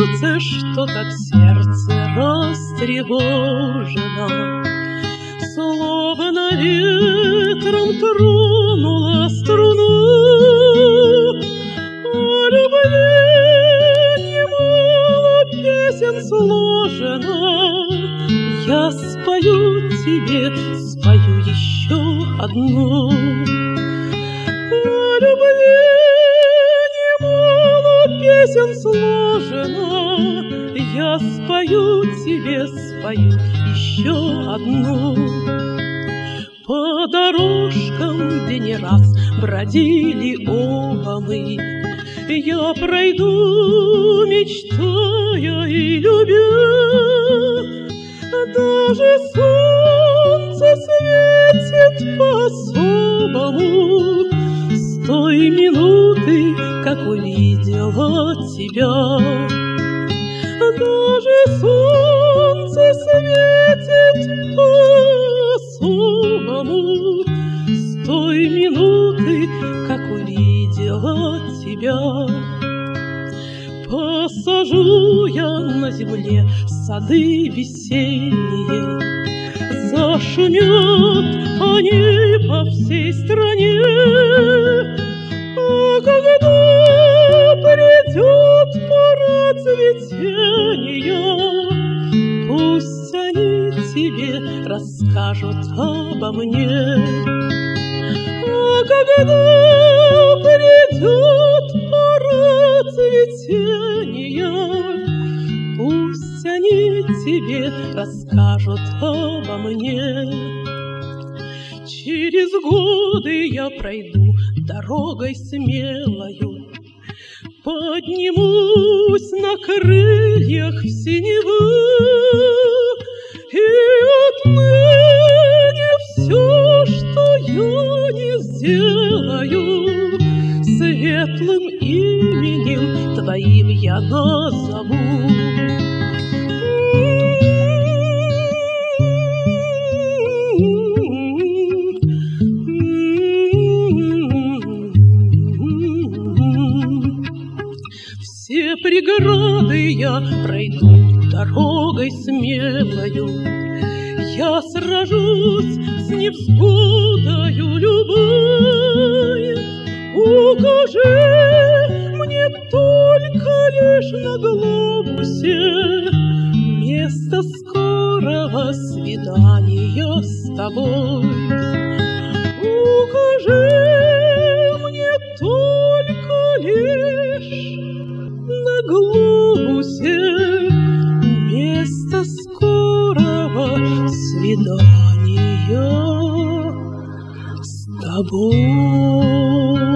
кажется, что так сердце растревожено, словно ветром тронула струну. О любви немало песен сложено, я спою тебе, спою еще одну. О любви немало песен сложено, я спою тебе, спою еще одну. По дорожкам, где не раз бродили оба мы, я пройду, мечтая и любя. Даже солнце светит по-особому с той минуты, как увидела тебя. Даже солнце светит по-особому с той минуты, как увидела тебя. Посажу я на земле сады весенние, зашумят они по всей стране. А когда придет пора цветения, пусть они тебе расскажут обо мне. А когда придет пора цветения, пусть они тебе расскажут обо мне. Через годы я пройду дорогой смелою, поднимусь на крыльях в синеву, и отныне все, что я не сделаю, светлым именем твоим я назову. Все преграды я пройду дорогой смелою, я сражусь с невзгодою любой. Укажи мне только лишь на глобусе место скорого свидания с тобой. Укажи мне только лишь на глобусе место скорого свидания с тобой.